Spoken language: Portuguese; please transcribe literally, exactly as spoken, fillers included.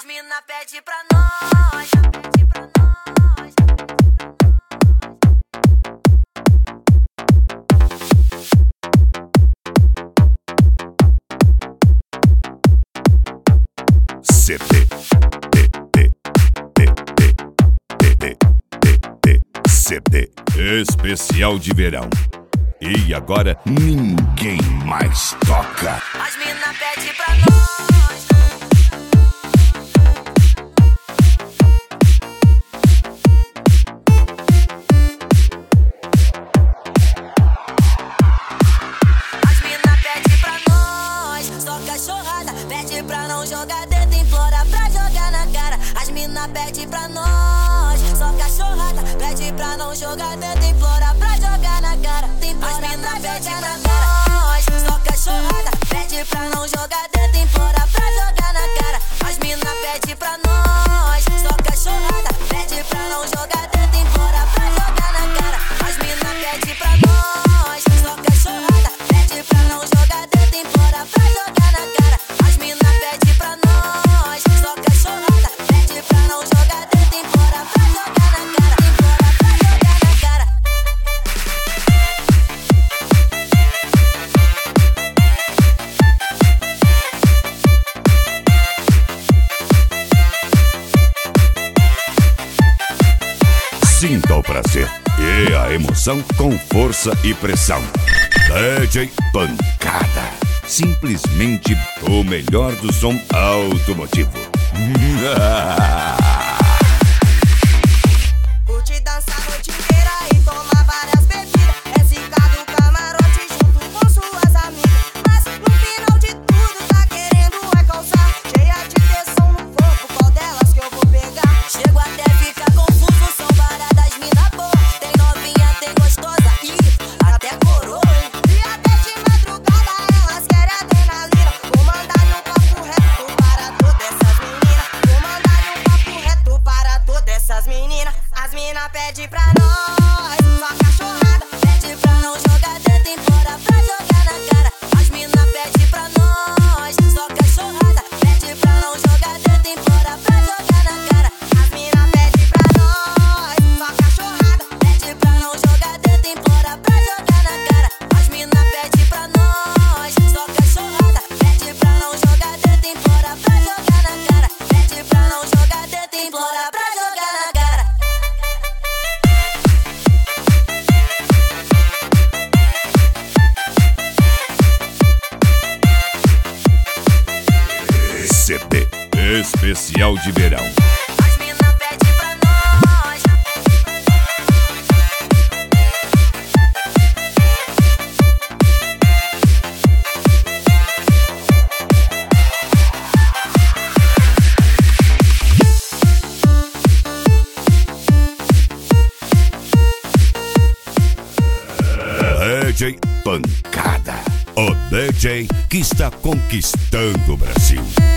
As mina pede pra nós, pede pra nós. C D D D D D D D D C D especial de verão. E agora ninguém mais toca. As mina pede pra nós. As mina pede pra nós. Só cachorrada, pede pra não jogar dentro, implora pra jogar na cara. As mina pede pra nós. Só cachorrada, pede pra não jogar dentro, implora pra jogar na cara. As mina pede pra nós. Só cachorrada, pede pra não jogar dentro, implora pra jogar na cara. As mina pede pra nós. Só cachorrada, pede pra não jogar dentro, implora pra jogar na cara. As mina pede pra nós. Só cachorrada, pede pra não jogar dentro, implora pra jogar na cara. As mina pede pra nós. Só cachorrada, pede pra não jogar dentro, implora pra jogar na cara. Implora pra jogar na cara. Sinta o prazer e a emoção com força e pressão. D J Pancada, simplesmente o melhor do som automotivo. Curte dançar a noite inteira e tomar várias bebidas. É zica do camarote junto com suas amigas. Mas no final de tudo tá querendo é causar. Cheia de tensão no corpo, qual delas que eu vou pegar? Chego até ficar confuso, são baradas mina boa. Tem novinha, tem gostosa e até coroa. E até de madrugada elas querem adrenalina. Vou mandar-lhe um papo reto para todas essas meninas. Vou mandar-lhe um papo reto para todas essas meninas. As mina pede pra nós, só cachorrada, Pede pra não jogar dentro, implora pra jogar na cara. As mina pede pra nós. Só cachorrada, pede pra não jogar dentro, implora pra jogar na cara. as mina pede pra nós, só cachorrada. Pede pra não jogar dentro, implora pra jogar na cara. As mina pede pra nós. Só cachorrada, pede pra não jogar dentro, implora pra jogar na cara. Pede pra não jogar dentro, implora pra jogar na cara. C D especial de verão. As mina pede pra nós. D J Pancada, o D J que está conquistando o Brasil.